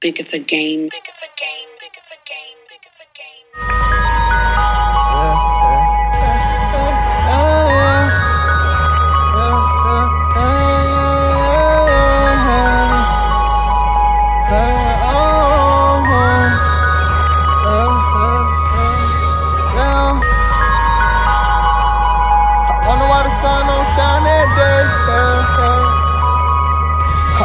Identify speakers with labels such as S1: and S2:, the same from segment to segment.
S1: Think it's a game.
S2: Sun don't shine every day. I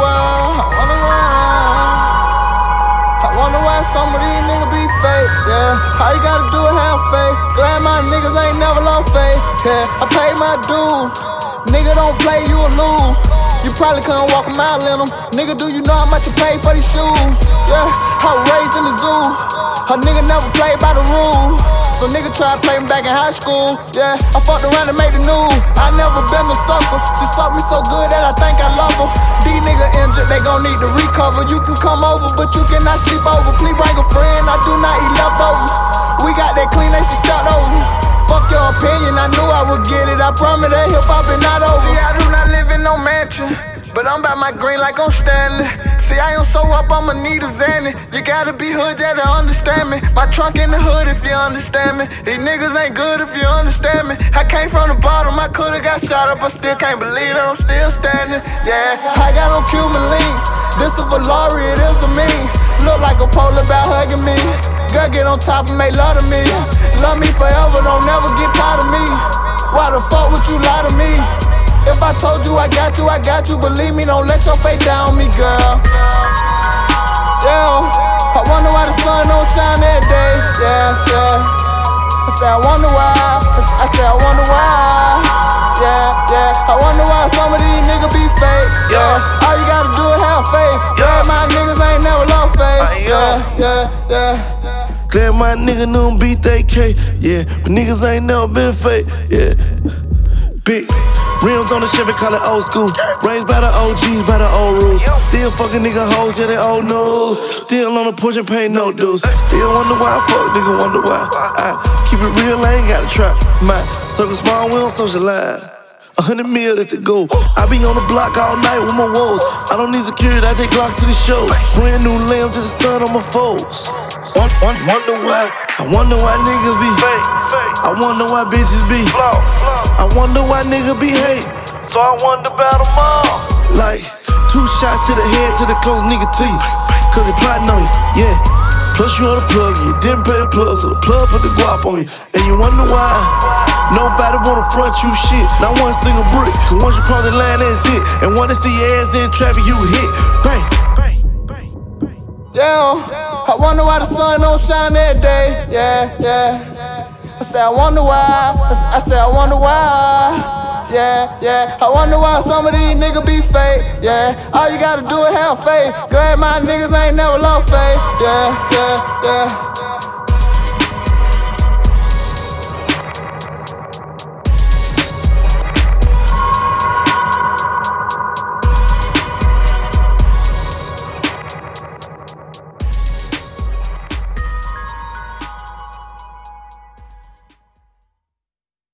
S2: wonder why some of these niggas be fake, yeah. All you gotta do is have faith. Glad my niggas ain't never lost faith, yeah. I paid my dues. Nigga don't play, you will lose. You probably couldn't walk a mile in them. Nigga, do you know how much you pay for these shoes? Yeah, I was raised in the zoo. A nigga never played by the rules. So nigga try to play me back in high school. Yeah, I fucked around and made the news. I never been a sucker. She sucked me so good that I think I love her. These niggas injured, they gon' need to recover. You can come over, but you cannot sleep over. Please bring a friend, I do not eat leftovers. We got that clean, they should start over. Fuck your opinion, I knew I would get it. I promise that hip-hop is not over. See, I do not live in no mansion, but I'm about my green like I'm Stanley. See, I am so up, I'ma need a Zanny. You gotta be hood, yeah, to understand me. My trunk in the hood, if you understand me. These niggas ain't good, if you understand me. I came from the bottom, I could've got shot up, but still can't believe that I'm still standing. Yeah, I got on Cuban links. This a Valari, it is a me. Look like a polar bear hugging me. Girl, get on top and make love to me. Love me forever, don't never get tired of me. Why the fuck would you lie to me? If I told you I got you, believe me, don't let your face down me, girl. Yeah, I wonder why the sun don't shine every day. Yeah. I say I wonder why. I say I wonder why. Yeah. I wonder why some of these niggas be fake. Yeah, all you gotta do is have faith. Glad my niggas ain't never lost faith. Yeah.
S3: Glad my nigga don't beat that K, yeah. But niggas ain't never been fake, yeah. Big rims on the Chevy, call it old school. Raised by the OGs, by the old rules. Still fucking nigga hoes, yeah, they old news. Still on the porch and pay no dues. Still wonder why, fuck nigga wonder why. I keep it real, I ain't gotta try. My circle small, we don't socialize. 100 mil, that's the goal. I be on the block all night with my woes. I don't need security, I take Glocks to the shows. Brand new lamb, just a stun on my foes. I wonder why niggas be fake. I wonder why bitches be I wonder why niggas be hate. So I wonder about them all. Like 2 shots to the head, to the close nigga to you. Cause they plotting on you, yeah. Plus you on the plug, you didn't pay the plug, so the plug put the guap on you. And you wonder why nobody wanna front you shit, not one single brick. Cause once you cross the line, that's it. And once they see your ass in traffic, you hit. Bang.
S2: Yeah. I wonder why the sun don't shine every day. Yeah. I say I wonder why. I say I wonder why. Yeah. I wonder why some of these niggas be fake. Yeah, all you gotta do is have faith. Glad my niggas ain't never lost faith. Yeah.